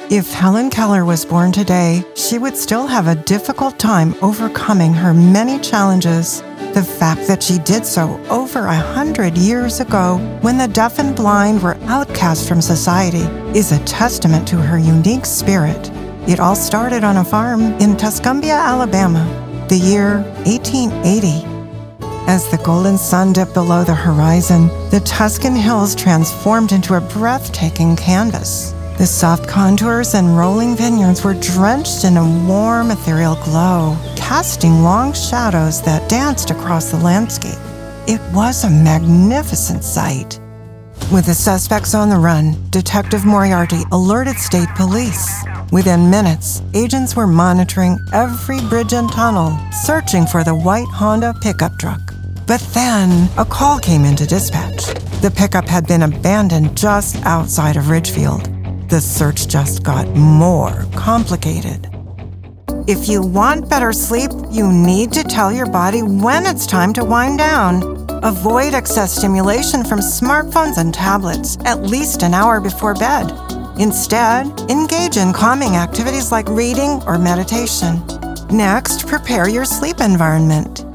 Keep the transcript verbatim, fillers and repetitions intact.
If Helen Keller was born today, she would still have a difficult time overcoming her many challenges. The fact that she did so over a hundred years ago, when the deaf and blind were outcast from society, is a testament to her unique spirit. It all started on a farm in Tuscumbia, Alabama, the year eighteen eighty. As the golden sun dipped below the horizon, the Tuscan hills transformed into a breathtaking canvas. The soft contours and rolling vineyards were drenched in a warm, ethereal glow, casting long shadows that danced across the landscape. It was a magnificent sight. With the suspects on the run, Detective Moriarty alerted state police. Within minutes, agents were monitoring every bridge and tunnel, searching for the white Honda pickup truck. But then, a call came into dispatch. The pickup had been abandoned just outside of Ridgefield. The search just got more complicated. If you want better sleep, you need to tell your body when it's time to wind down. Avoid excess stimulation from smartphones and tablets at least an hour before bed. Instead, engage in calming activities like reading or meditation. Next, prepare your sleep environment.